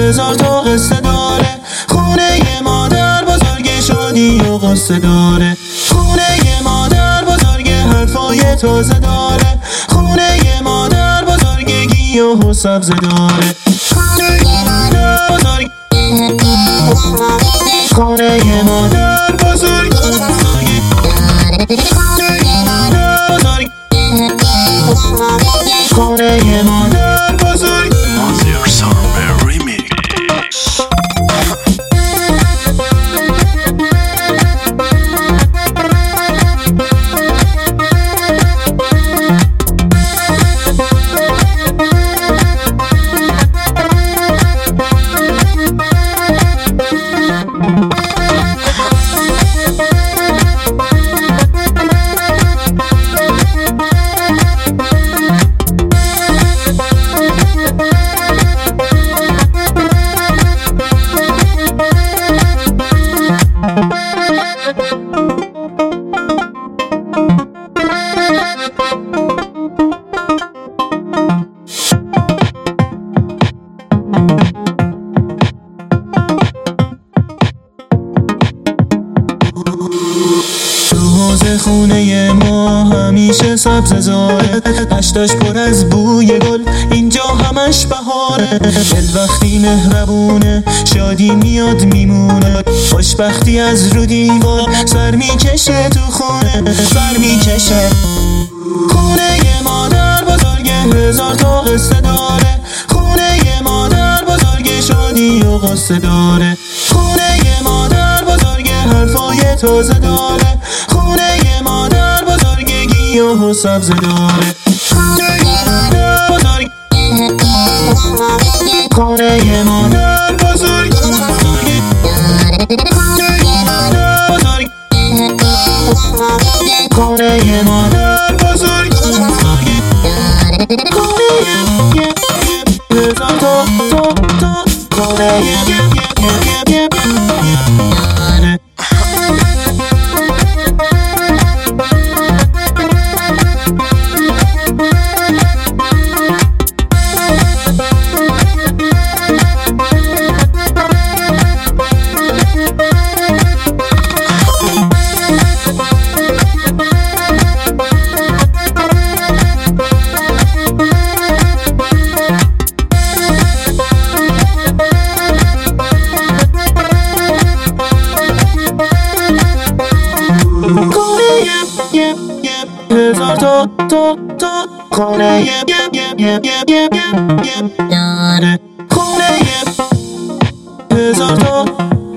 هزار تا قصه داره. خونه مادر بزرگ شادی و قصه داره. خونه مادر بزرگ حرفای تازه داره. خونه مادر بزرگ گیاه و سبزه داره. خونه مادر بزرگ، خونه مادر بزرگ، خونه مادر بزرگ. Monster Summer Remix. خونه ما همیشه سبز زاره. هشتاش پر از بوی گل، اینجا همش بهاره. دل وقتی مهربونه شادی میاد میمونه. خوشبختی از رو دیوار سر میکشه تو خونه، سر میکشه. خونه مادر بزرگ هزار تا قصه داره. خونه مادر بزرگ شادی و قصه داره. خونه مادر بزرگ حرفای تازه داره. خونه مادر بزرگ گیاه و سبزه داره. خونه مادر بزرگ، خونه مادر بزرگ، خونه مادر بزرگ، خونه مادر بزرگ. خونه هزار تا خونه هزار تا خونه داره. خونه هزار تا